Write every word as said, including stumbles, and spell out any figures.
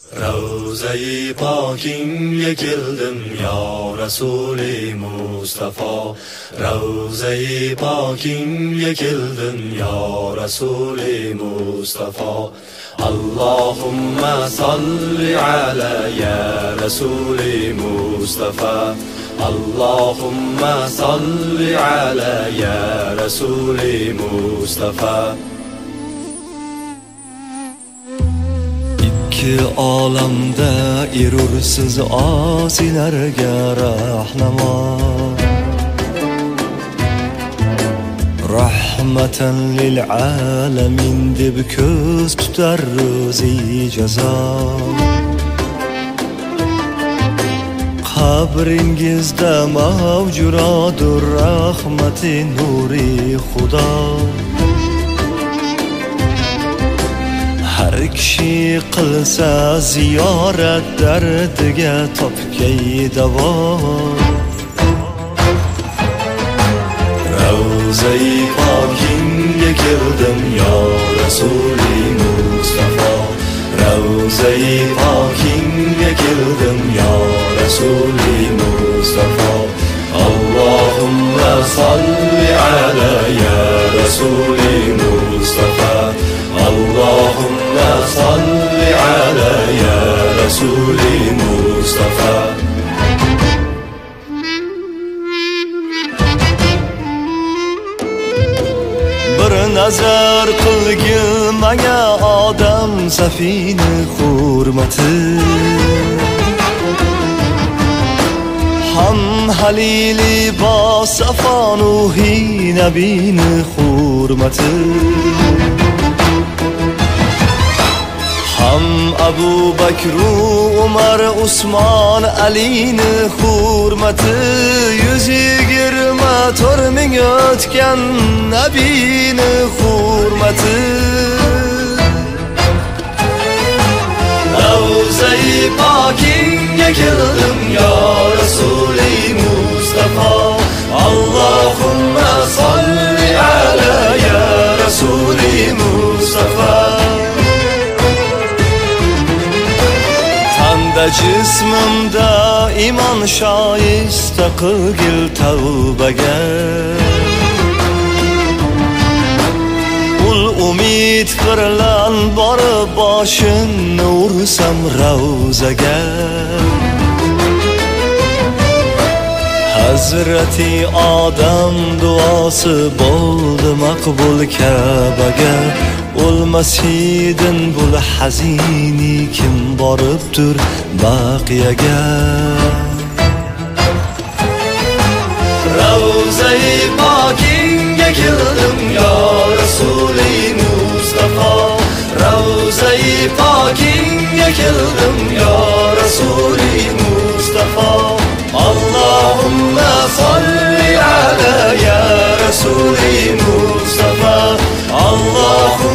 Ravza-i pokingga keldim ya Rasuli Mustafa. Ravza-i pokingga keldim ya Rasuli Mustafa. Allahumma salli ala ya Rasuli Mustafa. Allahumma salli ala ya Rasuli Mustafa. İki olamda erursiz osilarga rahnamo, rahmatan lil alamin deb ko'z tutar ro'zi jazo. Qabringizda mavjurodur rahmati nuri Xudo. Har kishi qilsa ziyorat dardiga topgay davo. Ravza-i pokingga keldim ya Rasuli Mustafa. Ravza-i pokingga keldim ya Rasuli Mustafa. Allahumma salli ala ya Rasuli Mustafa. Allahumma salli ala ya Rasuli Mustafa. Bir nazar qilgin menga odam safini hurmati. Ham halili ba safanuhi nabini hurmati. Ham Abu Bakr, Umar, Usmon, Alini hurmati. Yuz yigirma to'rt ming o'tgan nabini hurmati. Ravza-i pokingga keldim ya Rasuli Mustafa. Allahumma salli ala ya Rasuli Mustafa. Jismimda iman shoyista qilgil tavbaga. Ul umid bilan borib boshimni ursam ravzaga. Hazrati Odam duosi bo'ldi maqbul Ka'baga. O'lmasidin bul hazini kim boribdir baqiyaga. Ravza-i pokingga keldim ya Rasuli Mustafa. Ravza-i pokingga keldim ya Rasuli Mustafa. Allahumma salli ala ya Rasuli Mustafa. Allahu